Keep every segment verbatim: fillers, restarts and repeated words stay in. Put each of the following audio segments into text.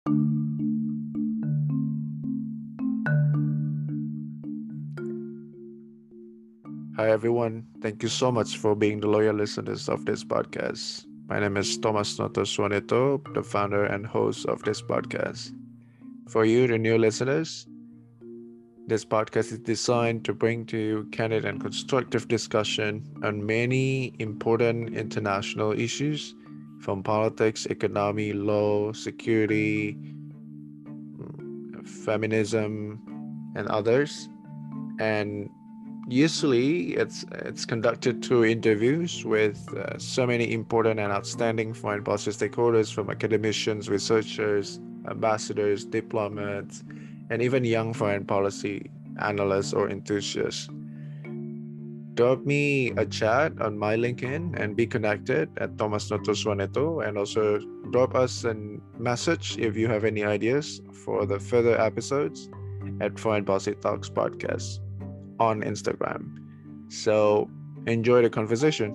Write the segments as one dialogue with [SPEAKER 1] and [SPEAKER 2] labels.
[SPEAKER 1] Hi, everyone. Thank you so much for being the loyal listeners of this podcast. My name is Thomas Noto Suaneto, the founder and host of this podcast. For you, the new listeners, this podcast is designed to bring to you candid and constructive discussion on many important international issues from politics, economy, law, security, feminism, and others. And usually, it's it's conducted through interviews with uh, so many important and outstanding foreign policy stakeholders, from academicians, researchers, ambassadors, diplomats, and even young foreign policy analysts or enthusiasts. Drop me a chat on my LinkedIn and be connected at Thomas Noto Suaneto, and also drop us a message if you have any ideas for the further episodes at Foreign Policy Talks Podcast on Instagram. So enjoy the conversation.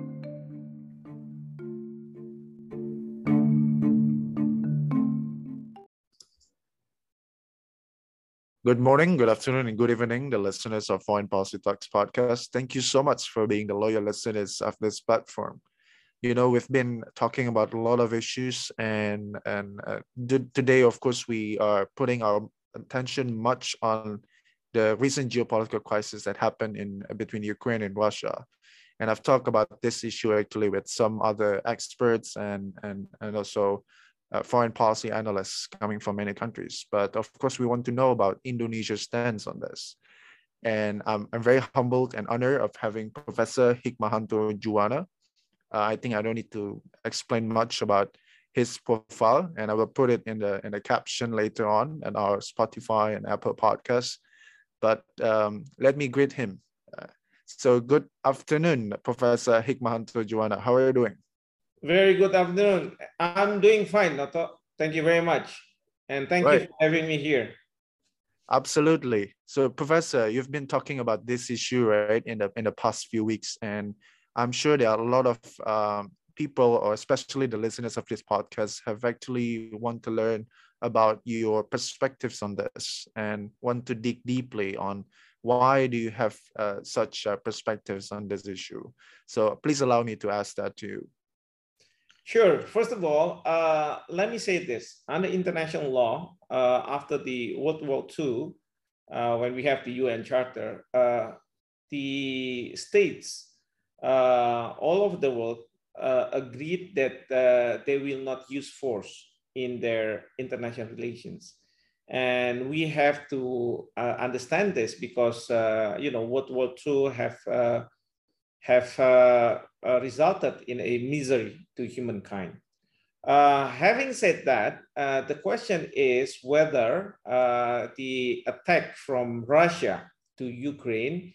[SPEAKER 1] Good morning, good afternoon, and good evening, the listeners of Foreign Policy Talks podcast. Thank you so much for being the loyal listeners of this platform. You know, we've been talking about a lot of issues, and and uh, d- today, of course, we are putting our attention much on the recent geopolitical crisis that happened in between Ukraine and Russia. And I've talked about this issue actually with some other experts and and and also uh, foreign policy analysts coming from many countries. But of course, we want to know about Indonesia's stance on this. And I'm, I'm very humbled and honored of having Professor Hikmahanto Juwana. Uh, I think I don't need to explain much about his profile, and I will put it in the in the caption later on in our Spotify and Apple podcasts. But um, let me greet him. Uh, so good afternoon, Professor Hikmahanto Juwana. How are you doing?
[SPEAKER 2] Very good afternoon. I'm doing fine, Noto. Thank you very much. And thank you
[SPEAKER 1] Right.
[SPEAKER 2] for having me here.
[SPEAKER 1] Absolutely. So, Professor, you've been talking about this issue, right, in the in the past few weeks, and I'm sure there are a lot of um, people, or especially the listeners of this podcast, have actually want to learn about your perspectives on this and want to dig deeply on why do you have uh, such uh, perspectives on this issue. So, please allow me to ask that to you.
[SPEAKER 2] Sure. First of all, uh, let me say this. Under international law, uh, after the World War Two, uh, when we have the U N Charter, uh, the states uh, all over the world uh, agreed that uh, they will not use force in their international relations. And we have to uh, understand this because, uh, you know, World War Two have uh, have uh, uh, resulted in a misery to humankind. Uh, having said that, uh, the question is whether uh, the attack from Russia to Ukraine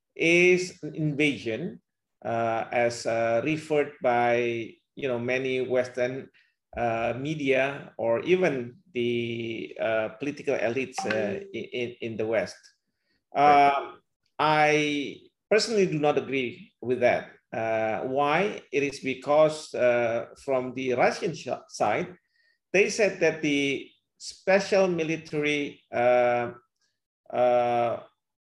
[SPEAKER 2] is an invasion, uh, as uh, referred by you know many Western uh, media or even the uh, political elites uh, in, in the West.
[SPEAKER 1] Right.
[SPEAKER 2] Um, I personally do not agree with that. Uh, why? It is because uh, from the Russian side, they said that the special military uh, uh,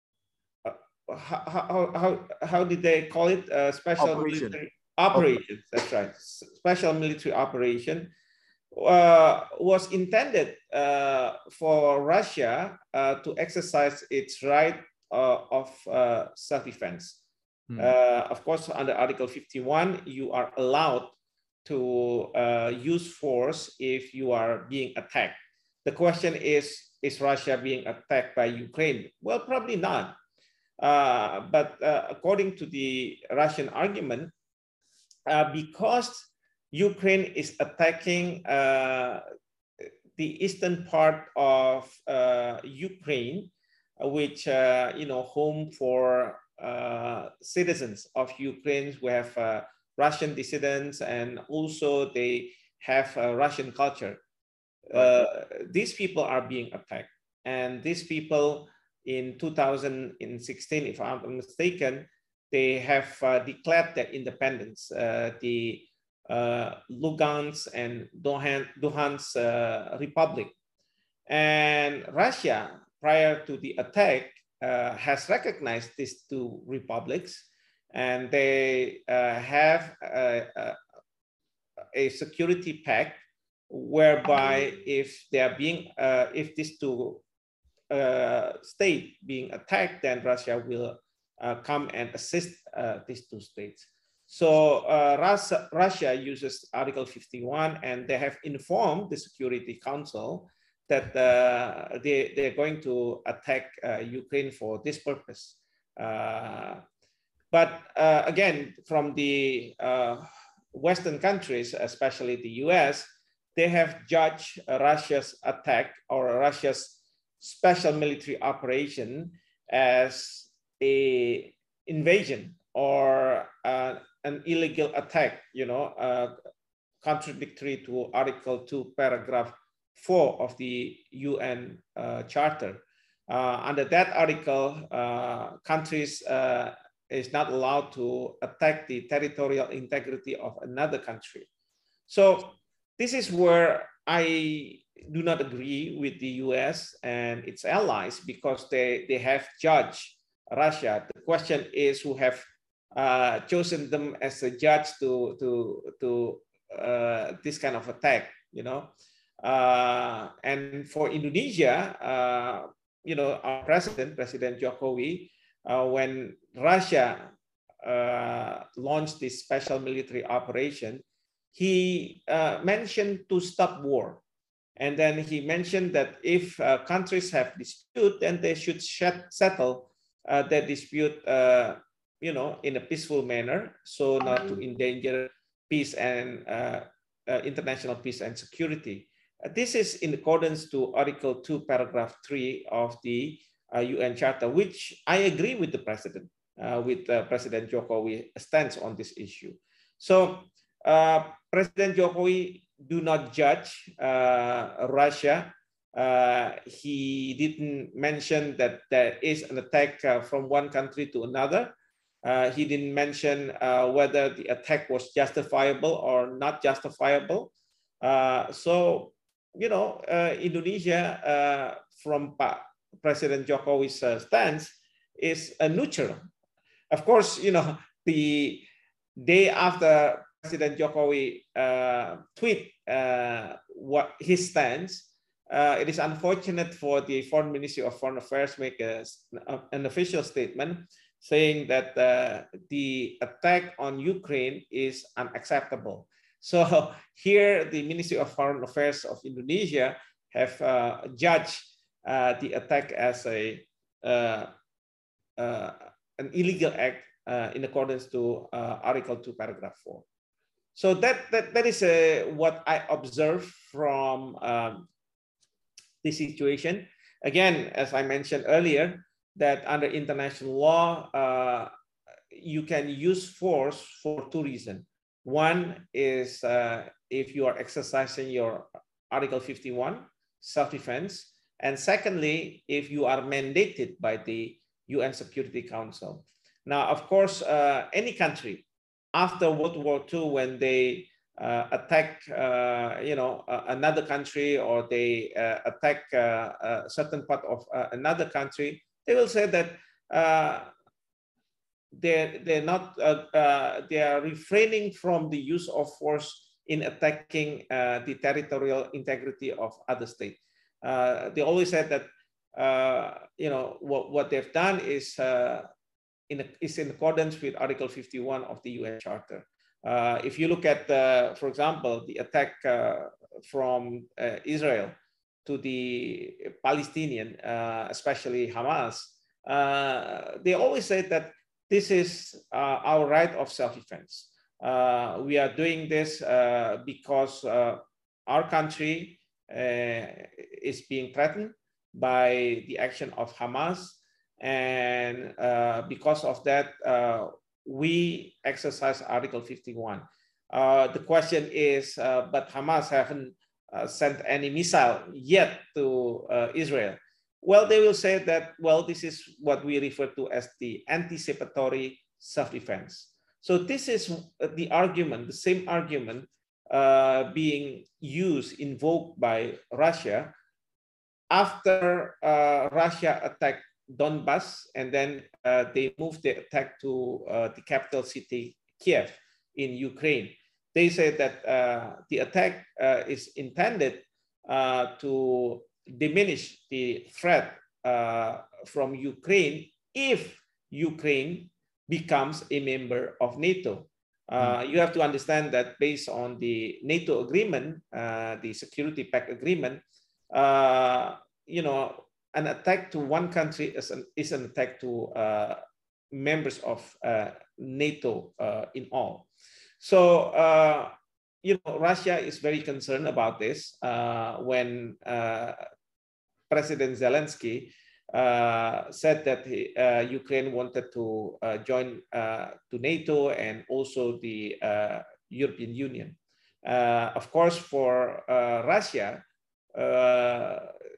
[SPEAKER 2] how, how, how, how did they call it? Uh, special
[SPEAKER 1] Operation.
[SPEAKER 2] military operations. That's right. Special military operation uh, was intended uh, for Russia uh, to exercise its right uh, of uh, self-defense. Hmm. Uh, of course, under Article fifty-one, you are allowed to uh, use force if you are being attacked. The question is, is Russia being attacked by Ukraine? Well, probably not. Uh, but uh, according to the Russian argument, uh, because Ukraine is attacking uh, the eastern part of uh, Ukraine, which uh, you know home for uh, citizens of Ukraine who have uh, Russian dissidents, and also they have uh, Russian culture. Uh, these people are being attacked, and these people in two thousand sixteen, if I'm not mistaken, they have uh, declared their independence. Uh, the uh, Lugansk and Luhansk uh, Republic. And Russia, prior to the attack, uh, has recognized these two republics, and they uh, have a, a, a security pact whereby if they are being, uh, if these two uh, states being attacked, then Russia will uh, come and assist uh, these two states. So uh, Russia, Russia uses Article fifty-one, and they have informed the Security Council that uh, they, they're going to attack uh, Ukraine for this purpose. Uh, but uh, again, from the uh, Western countries, especially the U S, they have judged Russia's attack or Russia's special military operation as a invasion or uh, an illegal attack, you know, uh, contradictory to Article two, paragraph four of the U N uh, Charter. Uh, under that article, uh, countries uh, is not allowed to attack the territorial integrity of another country. So this is where I do not agree with the U S and its allies, because they, they have judged Russia. The question is who have uh, chosen them as a judge to, to, to uh, this kind of attack, you know. Uh, and for Indonesia, uh, you know, our president, President Jokowi, uh, when Russia uh, launched this special military operation, he uh, mentioned to stop war. And then he mentioned that if uh, countries have dispute, then they should settle uh, their dispute, uh, you know, in a peaceful manner, so not to endanger peace and uh, uh, international peace and security. Uh, this is in accordance to Article two, paragraph three of the uh, U N Charter, which I agree with the president, uh, with uh, President Jokowi stance on this issue. So uh, President Jokowi do not judge uh, Russia. Uh, he didn't mention that there is an attack uh, from one country to another. Uh, he didn't mention uh, whether the attack was justifiable or not justifiable. Uh, so, you know, uh, Indonesia, uh, from President Jokowi's uh, stance, is a neutral. Of course, you know, the day after President Jokowi uh, tweet uh, what his stance, uh, it is unfortunate for the Foreign Ministry of Foreign Affairs make a, an official statement saying that uh, the attack on Ukraine is unacceptable. So here, the Ministry of Foreign Affairs of Indonesia have uh, judged uh, the attack as a uh, uh, an illegal act uh, in accordance to uh, Article two, paragraph four. So that, that, that is uh, what I observe from um, this situation. Again, as I mentioned earlier, that under international law, uh, you can use force for two reasons. One is uh, if you are exercising your Article fifty-one, self-defense. And secondly, if you are mandated by the U N Security Council. Now, of course, uh, any country after World War Two, when they uh, attack, uh, you know, uh, another country, or they uh, attack uh, a certain part of uh, another country, they will say that uh, they're, they're not, uh, uh, they are refraining from the use of force in attacking uh, the territorial integrity of other states. Uh, they always said that, uh, you know, what, what they've done is, uh, in a, is in accordance with Article fifty-one of the U N Charter. Uh, if you look at, uh, for example, the attack uh, from uh, Israel to the Palestinian, uh, especially Hamas, uh, they always say that this is uh, our right of self-defense. Uh, we are doing this uh, because uh, our country uh, is being threatened by the action of Hamas. And uh, because of that, uh, we exercise Article fifty-one. Uh, the question is, uh, but Hamas haven't uh, sent any missile yet to uh, Israel. Well, they will say that, well, this is what we refer to as the anticipatory self-defense. So this is the argument, the same argument uh, being used, invoked by Russia after uh, Russia attacked Donbass, and then uh, they moved the attack to uh, the capital city, Kiev, in Ukraine. They said that uh, the attack uh, is intended uh, to diminish the threat uh, from Ukraine if Ukraine becomes a member of NATO. Uh, you have to understand that based on the NATO agreement, uh, the Security Pact agreement, uh, you know, an attack to one country is an, is an attack to uh, members of uh, NATO uh, in all. So, uh, you know, Russia is very concerned about this uh, when uh, President Zelensky uh, said that he, uh, Ukraine wanted to uh, join uh, to NATO and also the uh, European Union. Uh, of course, for uh, Russia, uh,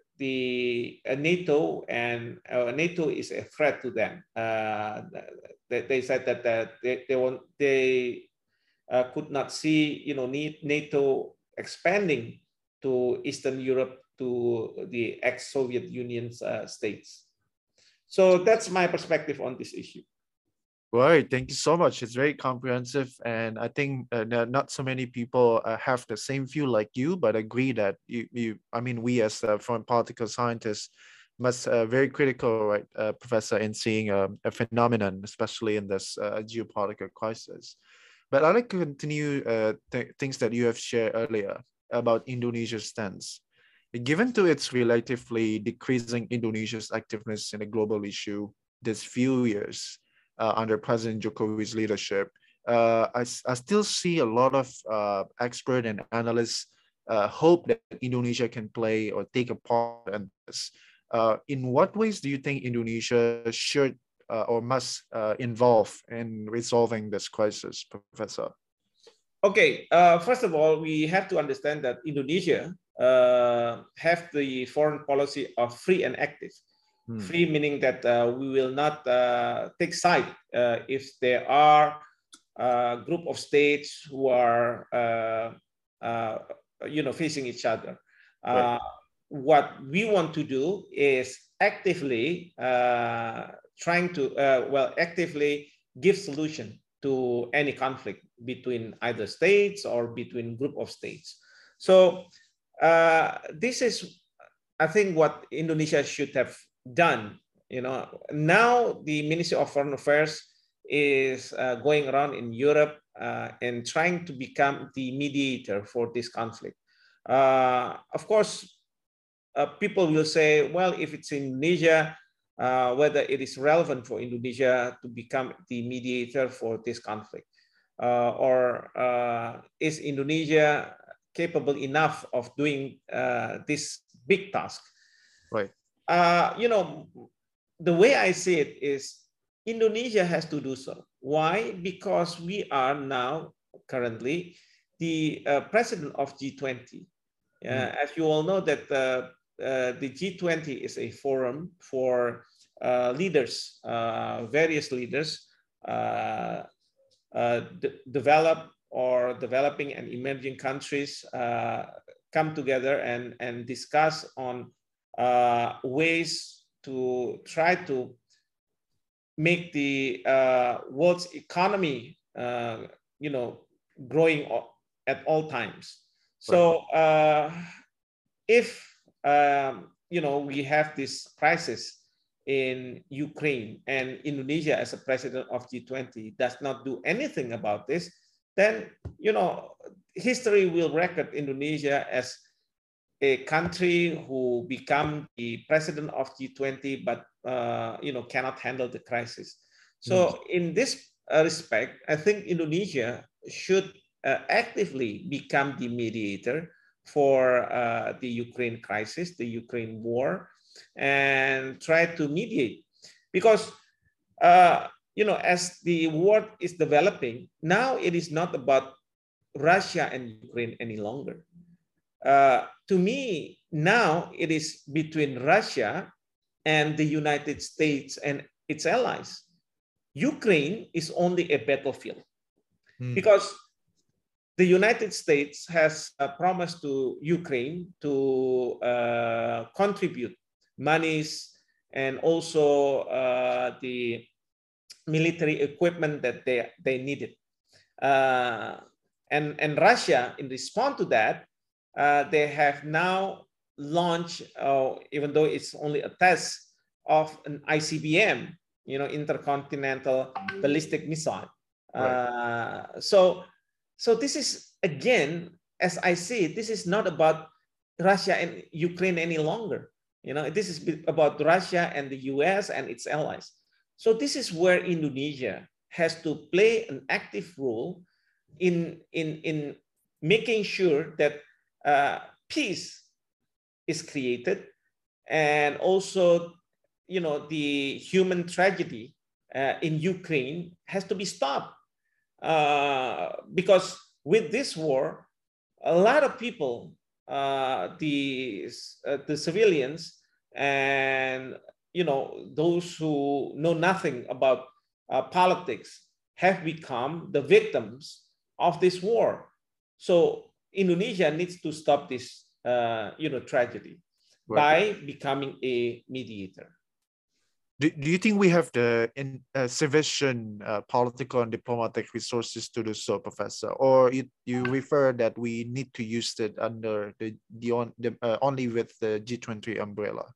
[SPEAKER 2] the uh, NATO and uh, NATO is a threat to them. Uh, they, they said that uh, they they, want, they uh, could not see, you know, NATO expanding to Eastern Europe, to the ex-Soviet Union's uh, states. So that's my perspective on this issue.
[SPEAKER 1] Right, thank you so much. It's very comprehensive, and I think uh, not so many people uh, have the same view like you, but agree that you, you I mean, we as uh, foreign political scientists must uh, very critical, right, uh, Professor, in seeing a, a phenomenon, especially in this uh, geopolitical crisis. But I'd like to continue uh, th things that you have shared earlier about Indonesia's stance. Given to its relatively decreasing Indonesia's activeness in a global issue this few years, Uh, under President Jokowi's leadership, uh, I, I still see a lot of uh, experts and analysts uh, hope that Indonesia can play or take a part in this. Uh, in what ways do you think Indonesia should uh, or must uh, involve in resolving this crisis, Professor?
[SPEAKER 2] Okay, uh, first of all, we have to understand that Indonesia uh, have the foreign policy of free and active. Hmm. Free meaning that uh, we will not uh, take side uh, if there are a group of states who are, uh, uh, you know, facing each other. Uh, right. What we want to do is actively uh, trying to, uh, well, actively give solution to any conflict between either states or between group of states. So uh, this is, I think, what Indonesia should have done. You know, now the Ministry of Foreign Affairs is uh, going around in Europe uh, and trying to become the mediator for this conflict. Uh, of course, uh, people will say, well, if it's Indonesia, uh, whether it is relevant for Indonesia to become the mediator for this conflict, uh, or uh, is Indonesia capable enough of doing uh, this big task?
[SPEAKER 1] Right.
[SPEAKER 2] Uh, you know, the way I see it is Indonesia has to do so. Why? Because we are now currently the uh, president of G twenty. Uh, mm. As you all know that uh, uh, the G twenty is a forum for uh, leaders, uh, various leaders, uh, uh, de develop or developing and emerging countries uh, come together and, and discuss on Uh, ways to try to make the uh, world's economy, uh, you know, growing at all times. So uh, if, um, you know, we have this crisis in Ukraine and Indonesia as a president of G twenty does not do anything about this, then, you know, history will record Indonesia as a country who become the president of G twenty, but uh, you know, cannot handle the crisis. So mm. in this uh, respect, I think Indonesia should uh, actively become the mediator for uh, the Ukraine crisis, the Ukraine war, and try to mediate. Because uh, you know, as the war is developing, now it is not about Russia and Ukraine any longer. Uh, to me, now it is between Russia and the United States and its allies. Ukraine is only a battlefield.
[SPEAKER 1] Mm.
[SPEAKER 2] because the United States has uh, promised to Ukraine to uh, contribute monies and also uh, the military equipment that they, they needed. Uh, and, and Russia, in response to that, uh, they have now launched, uh, even though it's only a test, of an I C B M, you know, intercontinental ballistic missile. Right. Uh, so, so this is, again, as I see it, this is not about Russia and Ukraine any longer. You know, this is about Russia and the U S and its allies. So this is where Indonesia has to play an active role in, in, in making sure that uh, peace is created, and also, you know, the human tragedy uh, in Ukraine has to be stopped. Uh, because with this war, a lot of people, uh, the, uh, the civilians and, you know, those who know nothing about uh, politics have become the victims of this war. So Indonesia needs to stop this, uh, you know, tragedy right. by becoming a mediator.
[SPEAKER 1] Do, do you think we have the in, uh, sufficient uh, political and diplomatic resources to do so, Professor? Or you, you refer that we need to use it under the, the, on, the uh, only with the G twenty umbrella?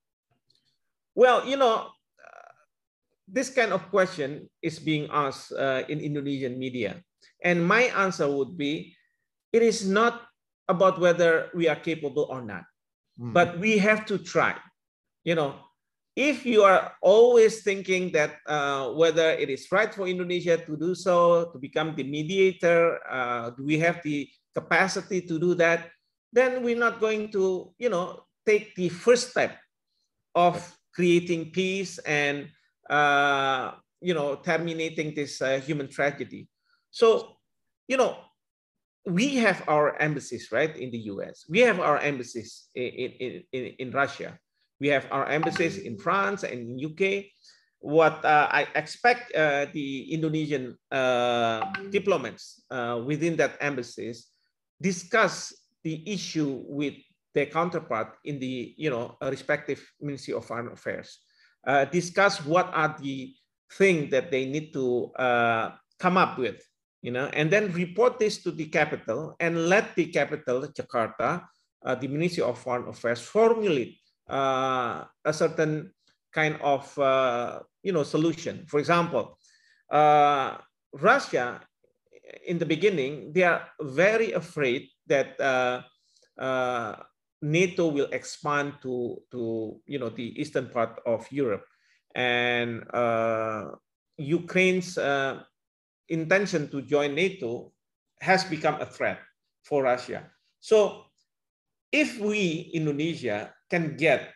[SPEAKER 2] Well, you know, uh, this kind of question is being asked uh, in Indonesian media. And my answer would be, it is not about whether we are capable or not, mm. but we have to try. You know, if you are always thinking that uh, whether it is right for Indonesia to do so, to become the mediator, uh, do we have the capacity to do that, then we're not going to, you know, take the first step of creating peace and, uh, you know, terminating this uh, human tragedy. So, you know, we have our embassies, right, in the U S. We have our embassies in, in, in, in Russia. We have our embassies in France and in U K. What uh, I expect uh, the Indonesian uh, diplomats uh, within that embassies discuss the issue with their counterpart in the, you know, respective Ministry of Foreign Affairs. Uh, discuss what are the things that they need to uh, come up with, you know, and then report this to the capital and let the capital, Jakarta, uh, the Ministry of Foreign Affairs, formulate uh, a certain kind of, uh, you know, solution. For example, uh, Russia, in the beginning, they are very afraid that uh, uh, NATO will expand to, to, you know, the eastern part of Europe, and uh, Ukraine's uh, intention to join NATO has become a threat for Russia. So if we, Indonesia, can get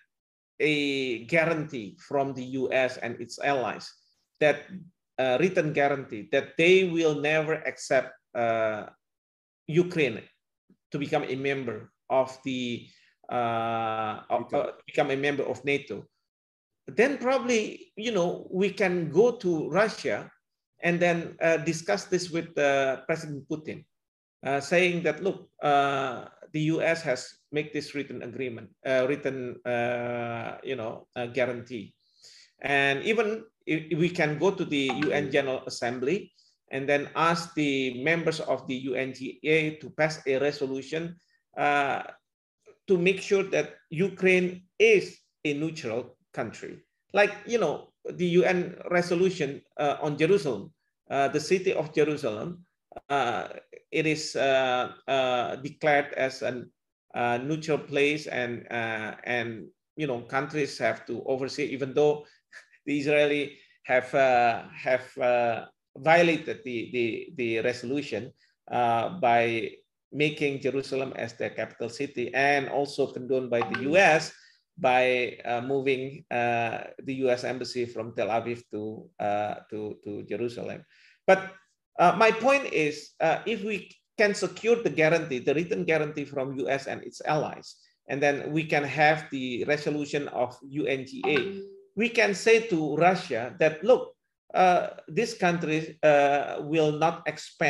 [SPEAKER 2] a guarantee from the U S and its allies, that uh, written guarantee that they will never accept uh, Ukraine to become a member of the, uh, uh, become a member of NATO, then probably, you know, we can go to Russia and then uh, discuss this with uh, President Putin, uh, saying that, look, uh, the U S has made this written agreement, uh, written, uh, you know, uh, guarantee. And even if we can go to the U N General Assembly and then ask the members of the U N G A to pass a resolution uh, to make sure that Ukraine is a neutral country. Like, you know, the U N resolution uh, on Jerusalem, uh, the city of Jerusalem, uh, it is uh, uh, declared as a uh, neutral place, and, uh, and, you know, countries have to oversee, even though the Israeli have, uh, have uh, violated the, the, the resolution uh, by making Jerusalem as their capital city, and also condoned by the U S by uh, moving uh, the U S embassy from Tel Aviv to, uh, to, to Jerusalem. But uh, my point is, uh, if we can secure the guarantee, the written guarantee from U S and its allies, and then we can have the resolution of U N G A, we can say to Russia that, look, uh, this country uh, will not expand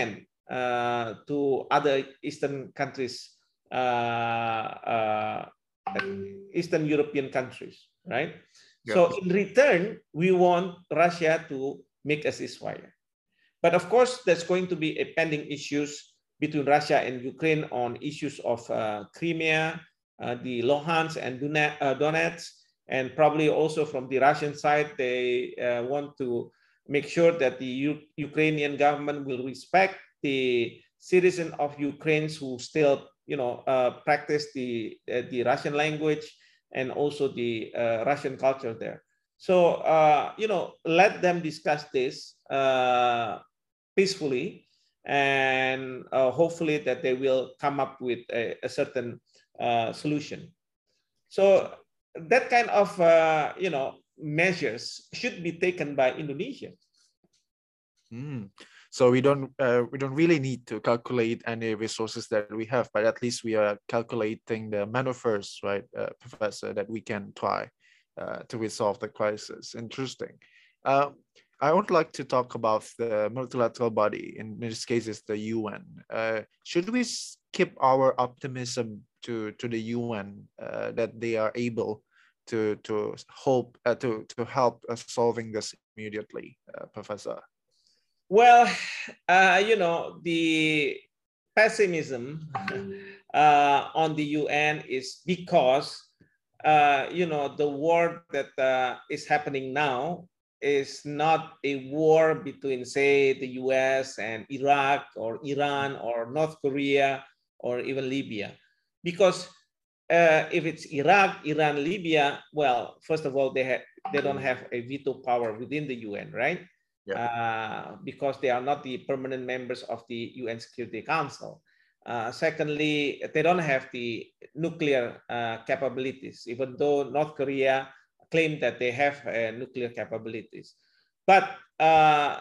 [SPEAKER 2] uh, to other Eastern countries, uh, uh, Eastern European countries, right?
[SPEAKER 1] Yeah.
[SPEAKER 2] So in return, we want Russia to make a ceasefire. But of course, there's going to be a pending issues between Russia and Ukraine on issues of uh, Crimea, uh, the Luhansk and Donetsk, and probably also from the Russian side, they uh, want to make sure that the U Ukrainian government will respect the citizen of Ukraine who still, you know, uh, practice the, uh, the Russian language and also the uh, Russian culture there. So, uh, you know, let them discuss this uh, peacefully, and uh, hopefully that they will come up with a, a certain uh, solution. So that kind of, uh, you know, measures should be taken by Indonesia.
[SPEAKER 1] Mm. So we don't uh, we don't really need to calculate any resources that we have, but at least we are calculating the maneuvers, right, uh, Professor, that we can try uh, to resolve the crisis. Interesting. Uh, I would like to talk about the multilateral body. In this case, it's the U N. Uh, should we keep our optimism to to the U N uh, that they are able to to hope uh, to to help us solving this immediately, uh, Professor?
[SPEAKER 2] Well, uh, you know, the pessimism uh, on the U N is because, uh, you know, the war that uh, is happening now is not a war between, say, the U S and Iraq or Iran or North Korea or even Libya. Because uh, if it's Iraq, Iran, Libya, well, first of all, they, have, they don't have a veto power within the U N, right? Yeah. Uh, because they are not the permanent members of the U N Security Council. Uh, secondly, they don't have the nuclear uh, capabilities, even though North Korea claim that they have uh, nuclear capabilities. But uh,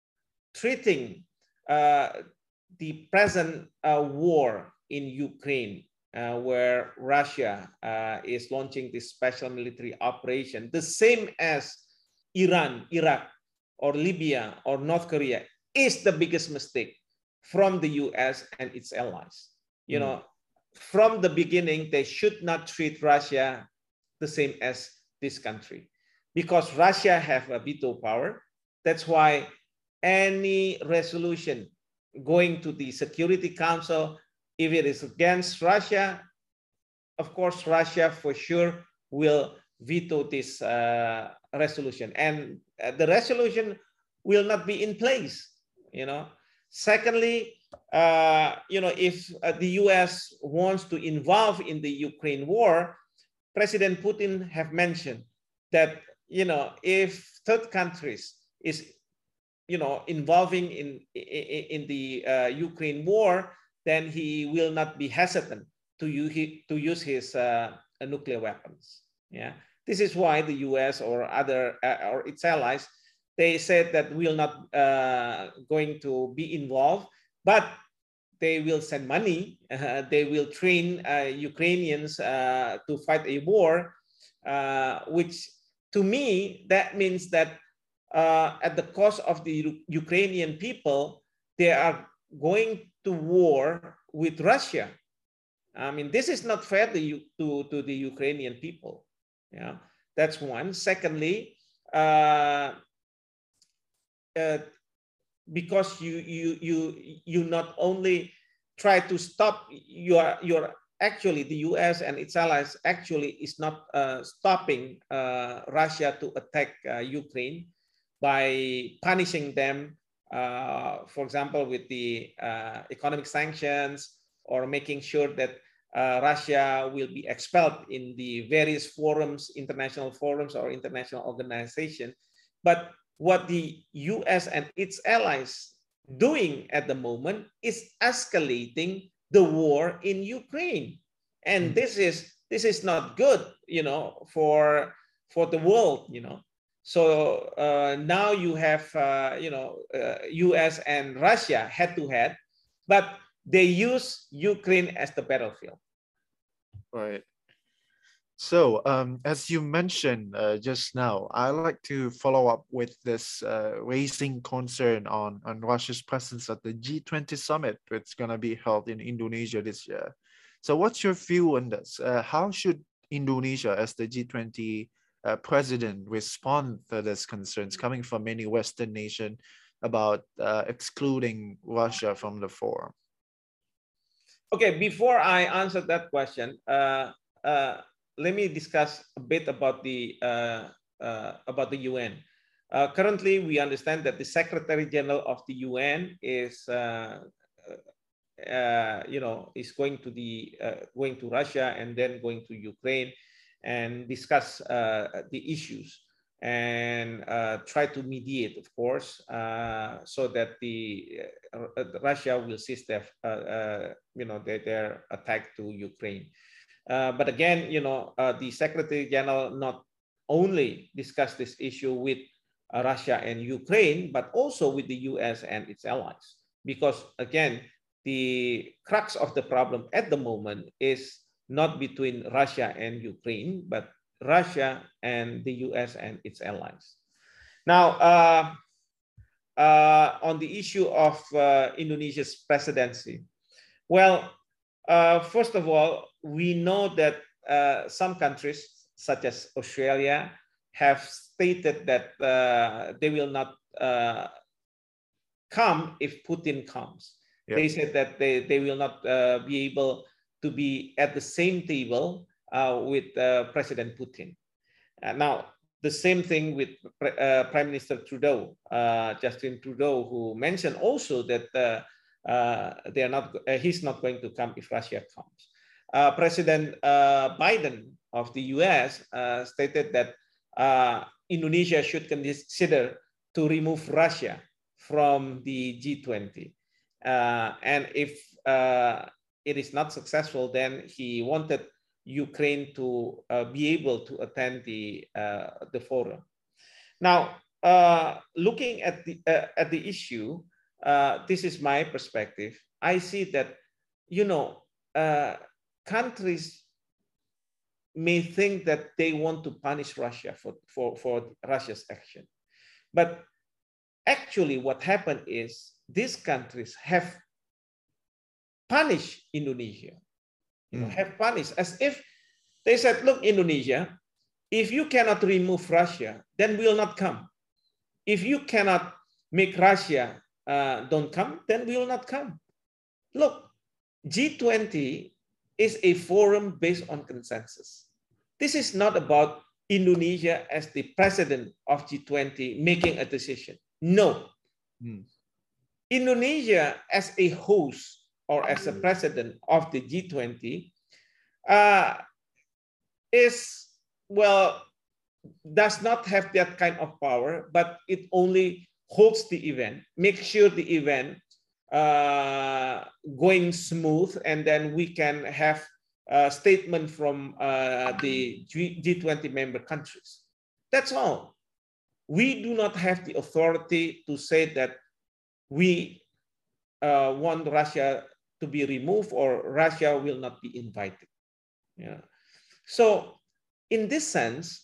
[SPEAKER 2] treating uh, the present uh, war in Ukraine, uh, where Russia uh, is launching this special military operation, the same as Iran, Iraq, or Libya, or North Korea, is the biggest mistake from the U S and its allies. You mm. know, from the beginning, they should not treat Russia the same as this country, because Russia have a veto power. That's why any resolution going to the Security Council, if it is against Russia, of course, Russia for sure will veto this uh, resolution, and uh, the resolution will not be in place, you know. Secondly, uh, you know, if uh, the U S wants to involve in the Ukraine war, President Putin have mentioned that, you know, if third countries is, you know, involving in, in, in the uh, Ukraine war, then he will not be hesitant to use, to use his uh, nuclear weapons. Yeah, this is why the U S or other uh, or its allies, they said that we will not uh, going to be involved, but they will send money. Uh, they will train uh, Ukrainians uh, to fight a war, uh, which to me, that means that uh, at the cost of the Ukrainian people, they are going to war with Russia. I mean, this is not fair to, to, to the Ukrainian people. Yeah, that's one. Secondly, uh, uh, because you you you you not only try to stop your your actually the U S and its allies actually is not uh, stopping uh, Russia to attack uh, Ukraine by punishing them, uh, for example, with the uh, economic sanctions, or making sure that uh, Russia will be expelled in the various forums, international forums or international organizations. But what the U S and its allies doing at the moment is escalating the war in Ukraine, and this is this is not good, you know, for for the world, you know. So uh, now you have uh, you know uh, U S and Russia head to head, but they use Ukraine as the battlefield.
[SPEAKER 1] Right. So, um, as you mentioned uh, just now, I like to follow up with this uh, raising concern on, on Russia's presence at the G twenty summit, which is going to be held in Indonesia this year. So, what's your view on this? Uh, how should Indonesia, as the G twenty uh, president, respond to these concerns coming from many Western nations about uh, excluding Russia from the forum?
[SPEAKER 2] Okay, before I answer that question, uh, uh, let me discuss a bit about the uh, uh, about the U N. Uh, currently, we understand that the Secretary General of the U N is, uh, uh, you know, is going to the uh, going to Russia and then going to Ukraine and discuss uh, the issues and uh, try to mediate, of course, uh, so that the uh, Russia will cease their, uh, uh, you know, their, their attack to Ukraine. Uh, but again, you know, uh, the Secretary General not only discussed this issue with uh, Russia and Ukraine, but also with the U S and its allies. Because again, the crux of the problem at the moment is not between Russia and Ukraine, but Russia and the U S and its allies. Now, uh, uh, on the issue of uh, Indonesia's presidency, well, uh, first of all, we know that uh, some countries, such as Australia, have stated that uh, they will not uh, come if Putin comes. Yep. They said that they, they will not uh, be able to be at the same table uh, with uh, President Putin. Uh, now, the same thing with uh, Prime Minister Trudeau, uh, Justin Trudeau, who mentioned also that uh, uh, they are not, uh, he's not going to come if Russia comes. Uh, President uh, Biden of the U S uh, stated that uh, Indonesia should consider to remove Russia from the G twenty. Uh, and if uh, it is not successful, then he wanted Ukraine to uh, be able to attend the, uh, the forum. Now, uh, looking at the, uh, at the issue, uh, this is my perspective. I see that, you know, uh, countries may think that they want to punish Russia for, for, for Russia's action. But actually what happened is these countries have punished Indonesia, you know, mm. have punished as if they said, look, Indonesia, if you cannot remove Russia, then we will not come. If you cannot make Russia uh, don't come, then we will not come. Look, G twenty is a forum based on consensus. This is not about Indonesia as the president of G twenty making a decision. No. Hmm. Indonesia as a host or as a president of the G twenty uh, is, well, does not have that kind of power, but it only holds the event, make sure the event uh, going smooth, and then we can have a statement from uh, the G twenty member countries. That's all. We do not have the authority to say that we uh, want Russia to be removed or Russia will not be invited. Yeah. So in this sense,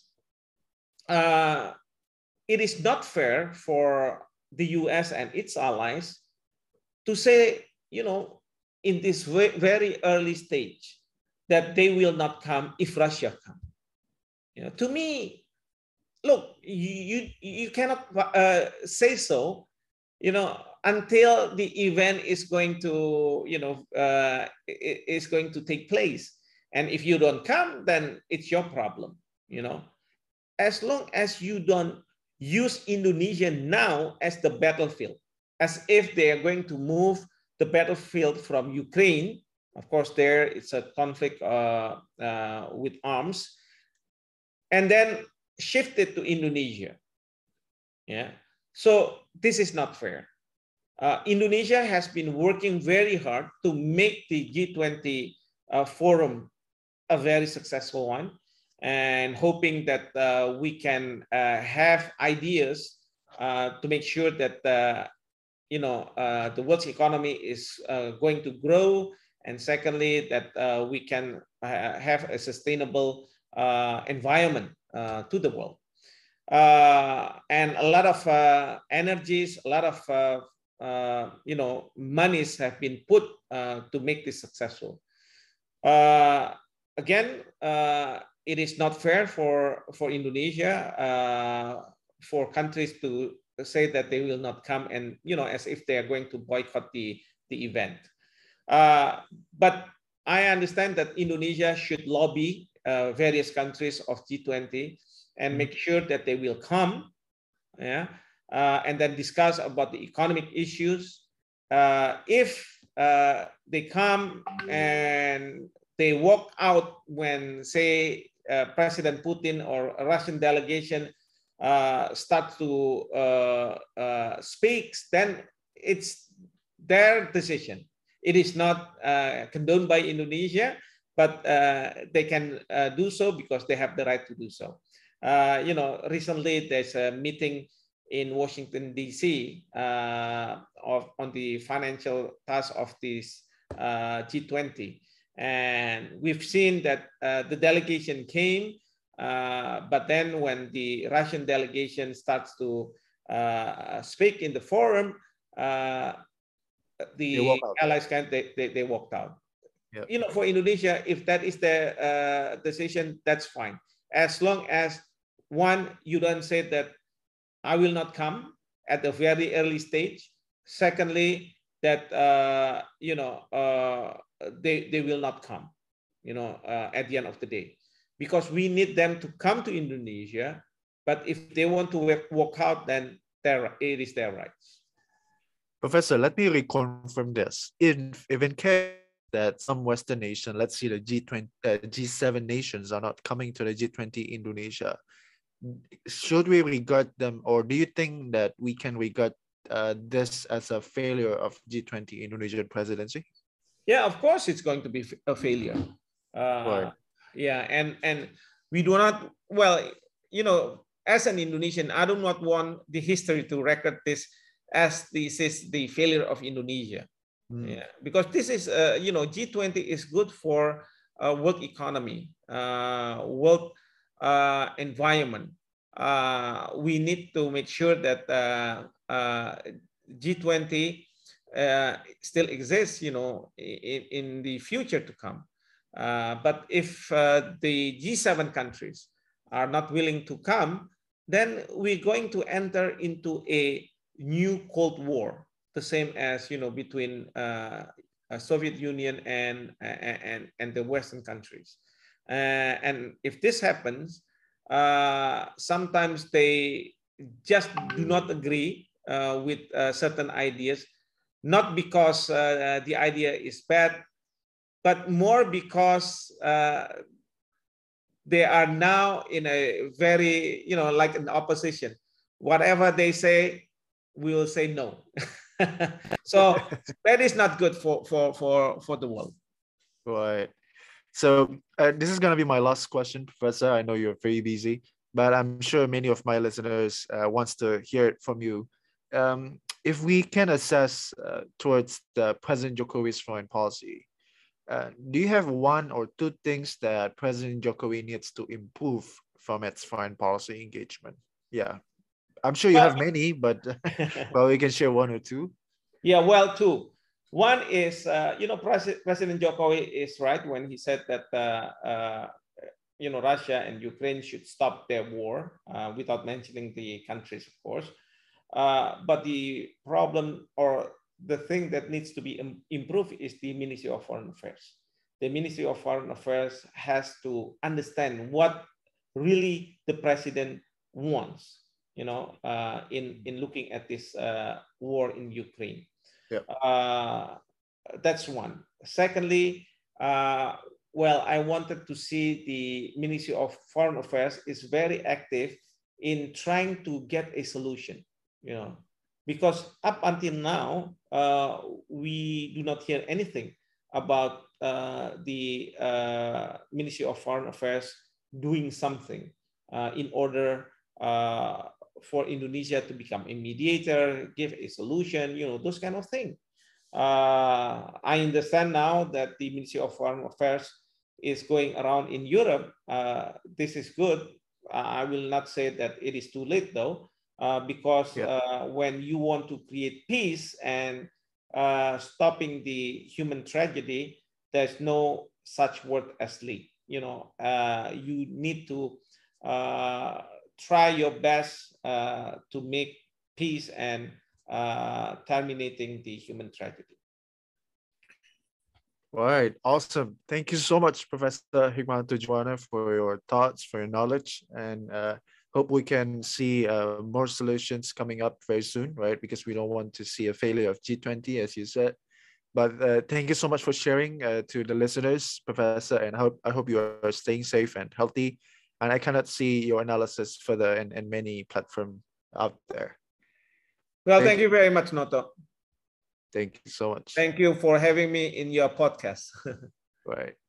[SPEAKER 2] uh, it is not fair for the U S and its allies to say, you know, in this very early stage that they will not come if Russia comes. You know, to me, look, you, you cannot uh, say so, you know, until the event is going to, you know, uh, is going to take place. And if you don't come, then it's your problem, you know. As long as you don't use Indonesia now as the battlefield, as if they are going to move the battlefield from Ukraine. Of course, there it's a conflict uh, uh, with arms, and then shift it to Indonesia. Yeah, so this is not fair. Uh, Indonesia has been working very hard to make the G twenty uh, forum a very successful one, and hoping that uh, we can uh, have ideas uh, to make sure that uh, you know uh, the world's economy is uh, going to grow, and secondly that uh, we can uh, have a sustainable uh, environment uh, to the world. Uh, and a lot of uh, energies, a lot of uh, uh, you know monies have been put uh, to make this successful. Uh, again, uh, it is not fair for for Indonesia uh, for countries to say that they will not come, and you know as if they are going to boycott the the event. Uh, but I understand that Indonesia should lobby uh, various countries of G twenty and make sure that they will come, yeah, uh, and then discuss about the economic issues. Uh, if uh, they come and they walk out when, say, uh, President Putin or a Russian delegation uh, start to uh, uh, speak, then it's their decision. It is not uh, condoned by Indonesia, but uh, they can uh, do so because they have the right to do so. Uh, you know, recently there's a meeting in Washington, D C uh, of, on the financial task of this uh, G twenty. And we've seen that uh, the delegation came, uh, but then when the Russian delegation starts to uh, speak in the forum, uh, the allies can they, they, they walked out. Yep. You know, for Indonesia, if that is the uh, decision, that's fine. As long as, one, you don't say that I will not come at the very early stage. Secondly, that uh, you know uh, they they will not come, you know, uh, at the end of the day, because we need them to come to Indonesia. But if they want to work, walk out, then it is their rights.
[SPEAKER 1] Professor, let me reconfirm this. If, if in case that some Western nation, let's see the G twenty, uh, G seven nations are not coming to the G twenty Indonesia, should we regard them, or do you think that we can regard uh, this as a failure of G twenty Indonesian presidency?
[SPEAKER 2] Yeah, of course it's going to be a failure. Uh, right. Yeah, and, and we do not, well, you know, as an Indonesian, I do not want the history to record this as this is the failure of Indonesia. Mm. Yeah, because this is, uh, you know, G twenty is good for uh, world economy, uh, world uh, environment. Uh, we need to make sure that uh, uh, G twenty uh, still exists, you know, in, in the future to come. Uh, but if uh, the G seven countries are not willing to come, then we're going to enter into a new Cold War, the same as, you know, between uh, Soviet Union and, and, and the Western countries. Uh, and if this happens, uh, sometimes they just do not agree uh, with uh, certain ideas, not because uh, the idea is bad, but more because uh, they are now in a very, you know, like an opposition. Whatever they say, we will say no. So that is not good for, for, for, for the world.
[SPEAKER 1] Right. So uh, this is going to be my last question, Professor. I know you're very busy, but I'm sure many of my listeners uh, wants to hear it from you. Um, if we can assess uh, towards the President Jokowi's foreign policy, uh, do you have one or two things that President Jokowi needs to improve from its foreign policy engagement? Yeah, I'm sure you have many, but well, we can share one or two.
[SPEAKER 2] Yeah, well, two. One is, uh, you know, Pres President Jokowi is right when he said that, uh, uh, you know, Russia and Ukraine should stop their war, uh, without mentioning the countries, of course. Uh, but the problem, or the thing that needs to be im improved, is the Ministry of Foreign Affairs. The Ministry of Foreign Affairs has to understand what really the president wants, you know, uh, in, in looking at this uh, war in Ukraine. Yeah. Uh, that's one. Secondly, uh, well, I wanted to see the Ministry of Foreign Affairs is very active in trying to get a solution, you know, because up until now, uh, we do not hear anything about uh, the uh, Ministry of Foreign Affairs doing something uh, in order uh, for Indonesia to become a mediator, give a solution, you know, those kind of things. Uh, I understand now that the Ministry of Foreign Affairs is going around in Europe, uh, this is good. Uh, I will not say that it is too late though, uh, because
[SPEAKER 1] Yeah.
[SPEAKER 2] uh, when you want to create peace and uh, stopping the human tragedy, there's no such word as late. You know, uh, you need to uh, try your best uh, to make peace and uh, terminating the human tragedy.
[SPEAKER 1] All right, awesome. Thank you so much, Professor Hikmahanto Juwana, for your thoughts, for your knowledge, and uh, hope we can see uh, more solutions coming up very soon, right? Because we don't want to see a failure of G twenty, as you said. But uh, thank you so much for sharing uh, to the listeners, Professor, and I hope I hope you are staying safe and healthy. And I cannot see your analysis further in, in many platforms out there.
[SPEAKER 2] Well,
[SPEAKER 1] Thank
[SPEAKER 2] thank you very much, Noto.
[SPEAKER 1] Thank you so much.
[SPEAKER 2] Thank you for having me in your podcast.
[SPEAKER 1] Right.